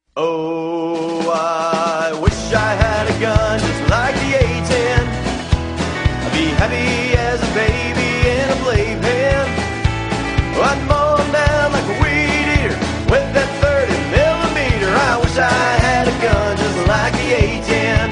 Oh, I wish I had a gun just like the A-10. I'd be happy as a baby in a playpen. I'd mow 'em down like a weed eater with that 30 millimeter. I wish I had a gun just like the A-10.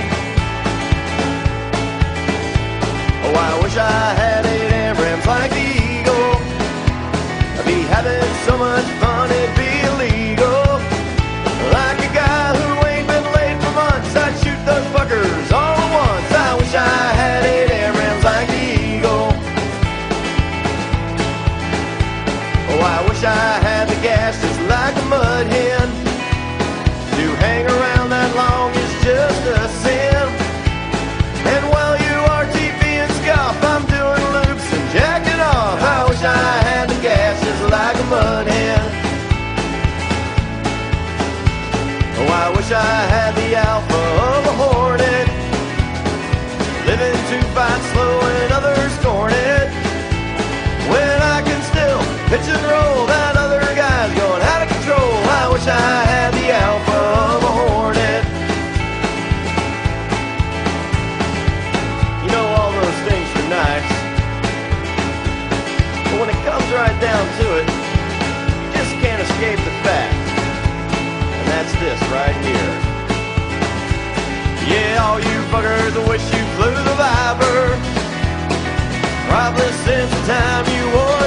Oh, I wish I had 8 AMRAAMs like the Eagle. I'd be having so much fun it'd be illegal. Like a guy who ain't been late for months, I'd shoot those fuckers all at once. I wish I had 8 AMRAAMs like the Eagle. Oh, I wish I had the gas just like a mud hen. To hang around that long is just a sin. And while you RTP and scoff, I'm doing loops and jacking off. I wish I had the gas just like a mud hen. Oh, I wish I had the alpha of a hornet, living to fight slow and others scorn it. When I can still pitch and roll, that other guy's going out of control. I wish I had the alpha of a hornet. You know, all those things are nice, but when it comes right down to it, you just can't escape the fact. That's this right here. Yeah, all you fuckers wish you flew the Viper, probably since the time you wore